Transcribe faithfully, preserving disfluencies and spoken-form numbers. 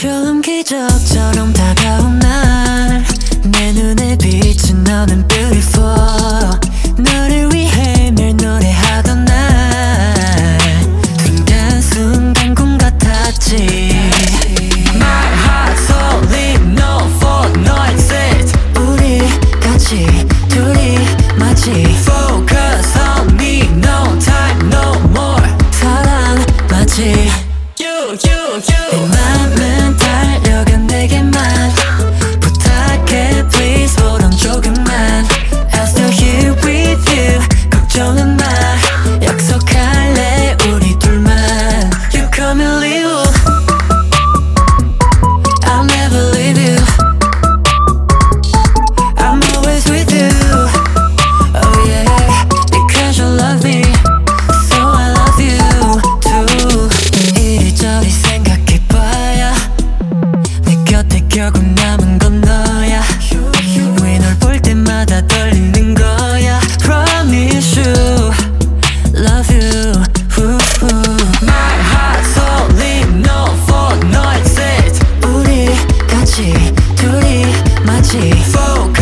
처음 기적처럼 다가온 날 내 눈에 비친 너는 beautiful. 너를 위해 매일 노래하던 날 순간순간 꿈 같았지. My heart's only known for no exit. 우리 같이 둘이 마치 Focus on me, no time, no more. 사랑 마치 You, you, you. 내 맘은 달려가 내게만 부탁해 please hold on 조금만. I'll still here with you. 걱정은 마 약속할래 우리 둘만. You come and leave, I'll never leave you. I'm always with you. Oh yeah, because you love me, so I love you too. 이리저리 생각해봐야 내 곁에 결국 남은 건 너야. 왜 널 볼 때마다 떨리는 거야. Promise you, love you. My heart's only known for no exit. 우리 같이 둘이 마치 Focus